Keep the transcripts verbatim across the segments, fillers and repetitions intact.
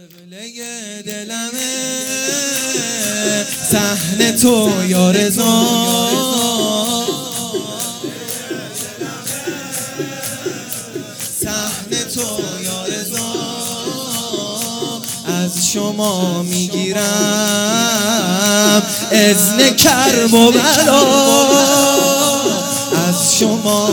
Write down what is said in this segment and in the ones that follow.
قبله دلمه صحن تو یا رضا، صحن تو یا رضا، از شما میگیرم اذن کرب و بلا، از شما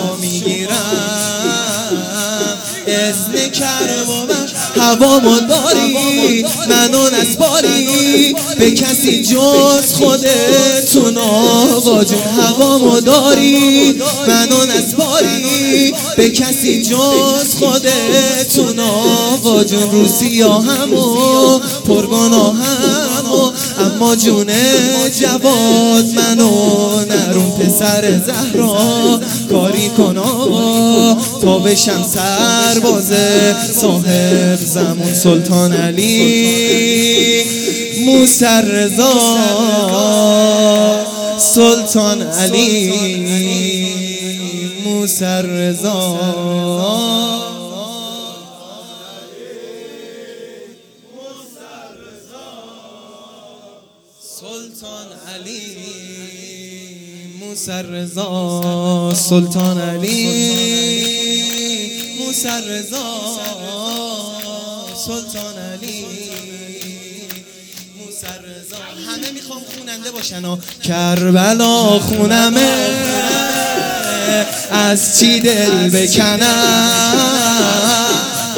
میگیرم اذن کرب و بلا. هوامو داری منو نسپاری به کسی جز خودتون آقا جون، هوامو داری منو نسپاری به کسی جز خودتون آقا جون. رو سیاهمو پرگناهمو اما جون جواد منو نرون پسر زهرا کاری کن آقا تا بشم سرباز صاحب زمان سلطان علی موسی رضا، سلطان علی موسی رضا، سلطان علی موسی رضا، سلطان علی موسی رضا، سلطان علی موسی رضا. همه میخوام خوننده باشن و کربلا خونمه از چی دل بکنم،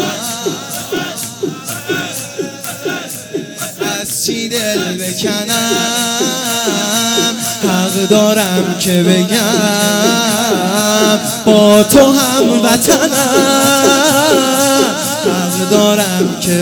از چی دل بکنم، حق دارم که بگم با تو هم وطنم، حق دارم که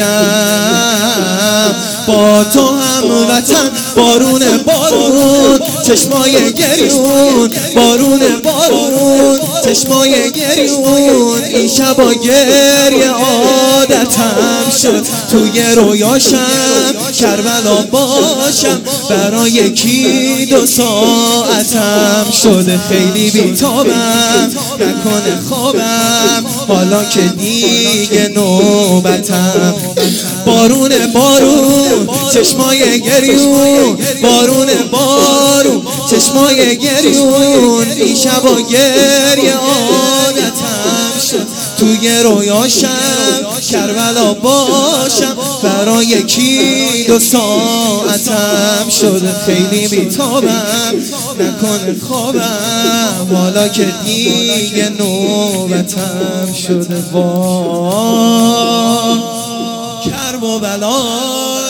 بگم با تو هم وطن. بارون بارون چشمای گریون، بارون بارون چشمای گریون، این شبا گریه عادتم شد، توی رویاشم کربلا باشم، برای یکی دو ساعتم شده خیلی بیتابم، نکنه خوابم حالا که دیگه نوبتم. بارون بارون چشمای گریون، بارون بارون چشمای گریون، این شبا گریه عادتم شد، توی رویاشم کربلا باشم، برای یکی دو ساعتم شده خیلی بیتابم، نکنه خوابم حالا که دیگه نوبتم شده. با کرب و بلا